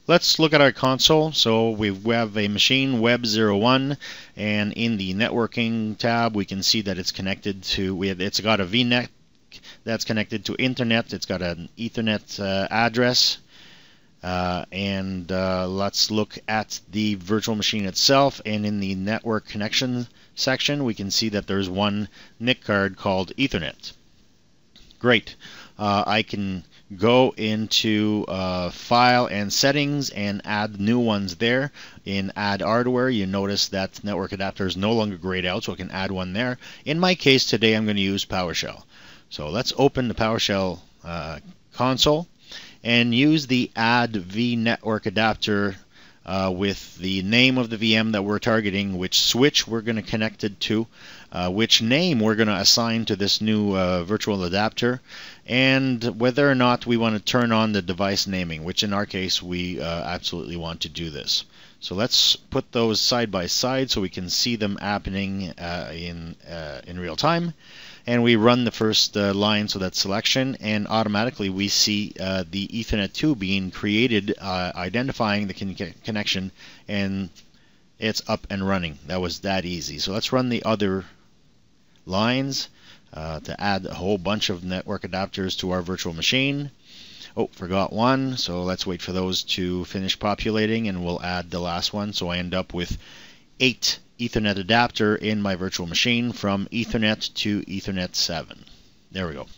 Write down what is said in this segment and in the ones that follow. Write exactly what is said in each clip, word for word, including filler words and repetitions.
Let's look at our console. So we have a machine web zero one, and in the networking tab we can see that it's connected to, we have, it's got a V NEC that's connected to internet. It's got an Ethernet uh, address. Uh, and uh, let's look at the virtual machine itself, and in the network connection section we can see that there's one N I C card called Ethernet. Great. Uh, I can go into uh, File and Settings and add new ones there. In Add Hardware, you notice that network adapter is no longer grayed out, so I can add one there. In my case today I'm going to use PowerShell. So let's open the PowerShell uh, console and use the Add V Network Adapter uh, with the name of the V M that we're targeting, which switch we're going to connect it to, uh, which name we're going to assign to this new uh, virtual adapter, and whether or not we want to turn on the device naming, which in our case we uh, absolutely want to do this. So let's put those side by side so we can see them happening uh, in, uh, in real time. And we run the first uh, line, so that's selection, and automatically we see uh, the Ethernet two being created, uh, identifying the con connection, and it's up and running. That was that easy. So let's run the other lines uh, to add a whole bunch of network adapters to our virtual machine. Oh, forgot one, so let's wait for those to finish populating, and we'll add the last one. So I end up with eight Ethernet adapter in my virtual machine, from Ethernet to Ethernet seven. There we go.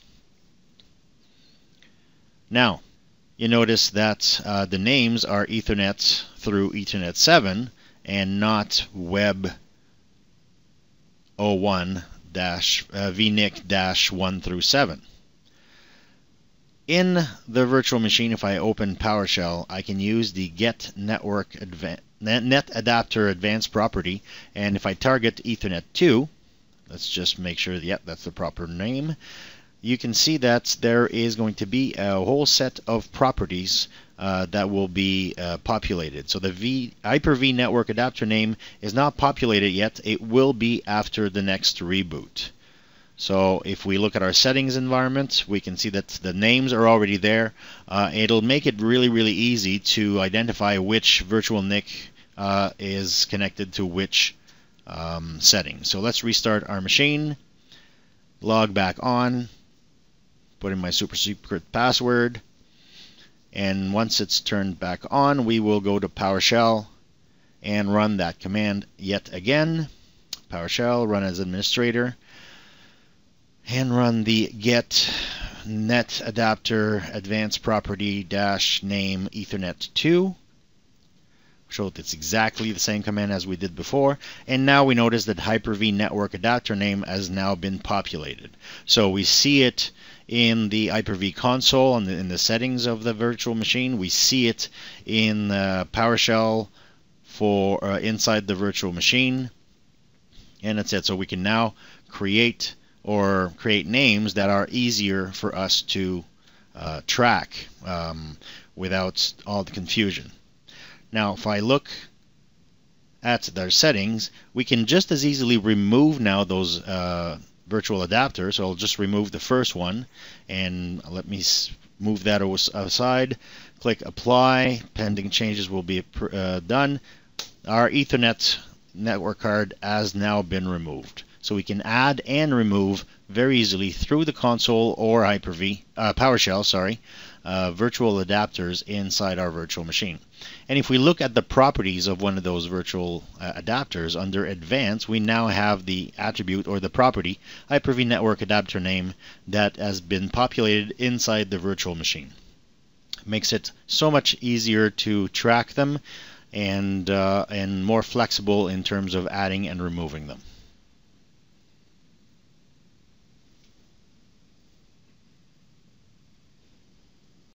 Now, you notice that uh, the names are Ethernet through Ethernet seven and not Web zero one dash uh, V NIC dash one through seven. In the virtual machine, if I open PowerShell, I can use the Get Network Advanced Net Adapter Advanced property, and if I target Ethernet two, let's just make sure, yep, that's the proper name, you can see that there is going to be a whole set of properties uh, that will be uh, populated. So the v, Hyper V Network Adapter name is not populated yet. It will be after the next reboot. So if we look at our settings environment, we can see that the names are already there. Uh, it'll make it really, really easy to identify which virtual N I C uh, is connected to which um, setting. So let's restart our machine, log back on, put in my super secret password, and once it's turned back on, we will go to PowerShell and run that command yet again. PowerShell, run as administrator, and run the Get Net Adapter Advanced Property dash name Ethernet two. So it's exactly the same command as we did before, and now we notice that Hyper V Network Adapter name has now been populated. So we see it in the Hyper V console, in the, in the settings of the virtual machine. We see it in uh, PowerShell for uh, inside the virtual machine, and that's it. So we can now create or create names that are easier for us to uh, track um, without all the confusion. Now, if I look at their settings, we can just as easily remove now those uh, virtual adapters. So I'll just remove the first one, and let me move that aside. Click Apply. Pending changes will be uh, done. Our Ethernet network card has now been removed. So we can add and remove very easily through the console or Hyper V, uh, PowerShell, sorry, uh, virtual adapters inside our virtual machine. And if we look at the properties of one of those virtual uh, adapters under Advanced, we now have the attribute or the property Hyper V Network Adapter name that has been populated inside the virtual machine. Makes it so much easier to track them and uh, and more flexible in terms of adding and removing them.